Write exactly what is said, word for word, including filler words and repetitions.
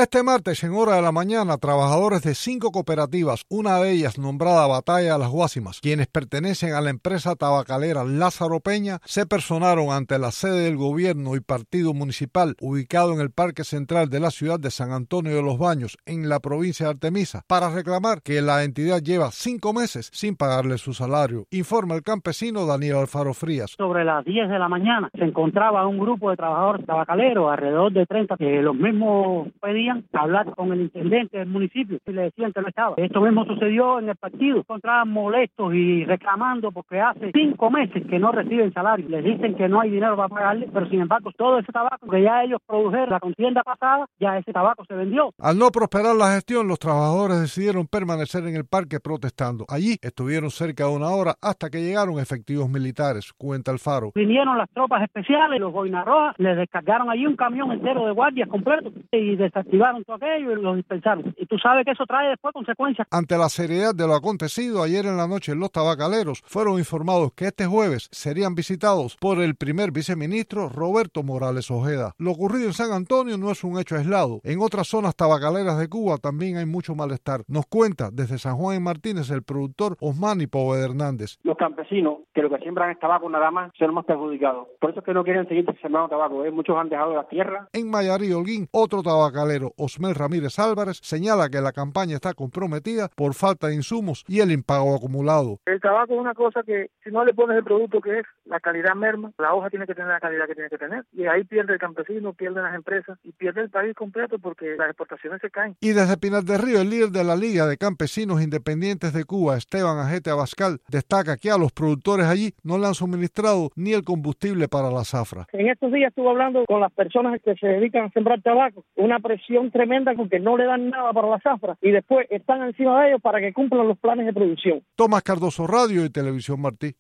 Este martes, en hora de la mañana, trabajadores de cinco cooperativas, una de ellas nombrada Batalla de las Guásimas, quienes pertenecen a la empresa tabacalera Lázaro Peña, se personaron ante la sede del gobierno y partido municipal ubicado en el Parque Central de la ciudad de San Antonio de los Baños, en la provincia de Artemisa, para reclamar que la entidad lleva cinco meses sin pagarle su salario. Informa el campesino Daniel Alfaro Frías. Sobre las diez de la mañana se encontraba un grupo de trabajadores tabacaleros, alrededor de treinta, que los mismos pedían hablar con el intendente del municipio y le decían que no estaba. Esto mismo sucedió en el partido. Se encontraban molestos y reclamando porque hace cinco meses que no reciben salario. Les dicen que no hay dinero para pagarle, pero sin embargo todo ese tabaco que ya ellos produjeron la contienda pasada, ya ese tabaco se vendió. Al no prosperar la gestión, los trabajadores decidieron permanecer en el parque protestando. Allí estuvieron cerca de una hora hasta que llegaron efectivos militares, cuenta Alfaro. Vinieron las tropas especiales, los boinas rojas, les descargaron allí un camión entero de guardias completo y desactivaron todo aquello y los dispensaron. Y tú sabes que eso trae después consecuencias. Ante la seriedad de lo acontecido, ayer en la noche los tabacaleros fueron informados que este jueves serían visitados por el primer viceministro Roberto Morales Ojeda. Lo ocurrido en San Antonio no es un hecho aislado. En otras zonas tabacaleras de Cuba también hay mucho malestar. Nos cuenta desde San Juan y Martínez el productor Osmani Poveda Hernández. Los campesinos, que lo que siembran es tabaco nada más, son los más perjudicados. Por eso es que no quieren seguir sembrando tabaco. ¿eh? Muchos han dejado la tierra. En Mayarí, Holguín, otro tabacalero, Osmel Ramírez Álvarez, señala que la campaña está comprometida por falta de insumos y el impago acumulado. El tabaco es una cosa que si no le pones el producto que es, la calidad merma, la hoja tiene que tener la calidad que tiene que tener. Y ahí pierde el campesino, pierden las empresas y pierde el país completo porque las exportaciones se caen. Y desde Pinar del Río, el líder de la Liga de Campesinos Independientes de Cuba, Esteban Ajete Abascal, destaca que a los productores allí no le han suministrado ni el combustible para la zafra. En estos días estuve hablando con las personas que se dedican a sembrar tabaco, una presión tremenda porque no le dan nada para la zafra y después están encima de ellos para que cumplan los planes de producción. Tomás Cardoso, Radio y Televisión Martí.